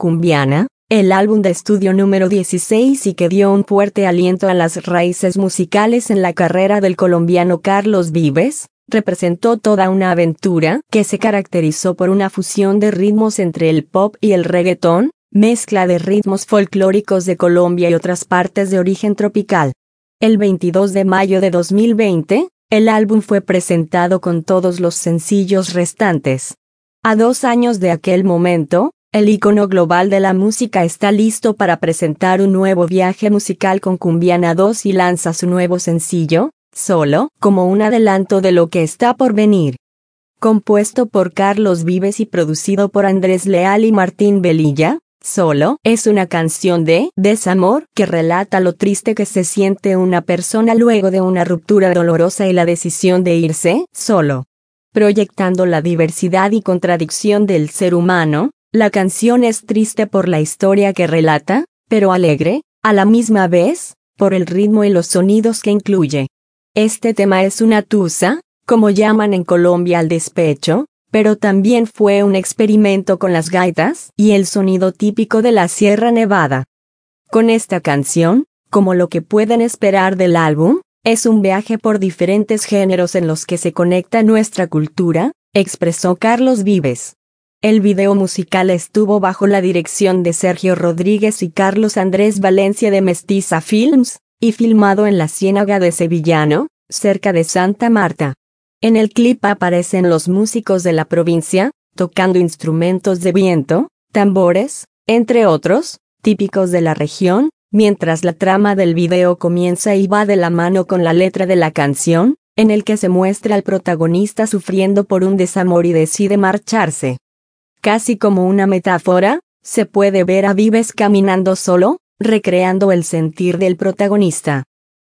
Cumbiana, el álbum de estudio número 16 y que dio un fuerte aliento a las raíces musicales en la carrera del colombiano Carlos Vives, representó toda una aventura que se caracterizó por una fusión de ritmos entre el pop y el reggaetón, mezcla de ritmos folclóricos de Colombia y otras partes de origen tropical. El 22 de mayo de 2020, el álbum fue presentado con todos los sencillos restantes. A 2 años de aquel momento, el ícono global de la música está listo para presentar un nuevo viaje musical con Cumbiana 2 y lanza su nuevo sencillo, Solo, como un adelanto de lo que está por venir. Compuesto por Carlos Vives y producido por Andrés Leal y Martín Velilla, Solo es una canción de desamor que relata lo triste que se siente una persona luego de una ruptura dolorosa y la decisión de irse solo. Proyectando la diversidad y contradicción del ser humano, la canción es triste por la historia que relata, pero alegre, a la misma vez, por el ritmo y los sonidos que incluye. Este tema es una tusa, como llaman en Colombia al despecho, pero también fue un experimento con las gaitas y el sonido típico de la Sierra Nevada. Con esta canción, como lo que pueden esperar del álbum, es un viaje por diferentes géneros en los que se conecta nuestra cultura, expresó Carlos Vives. El video musical estuvo bajo la dirección de Sergio Rodríguez y Carlos Andrés Valencia de Mestiza Films, y filmado en la Ciénaga de Sevillano, cerca de Santa Marta. En el clip aparecen los músicos de la provincia, tocando instrumentos de viento, tambores, entre otros, típicos de la región, mientras la trama del video comienza y va de la mano con la letra de la canción, en el que se muestra al protagonista sufriendo por un desamor y decide marcharse. Casi como una metáfora, se puede ver a Vives caminando solo, recreando el sentir del protagonista.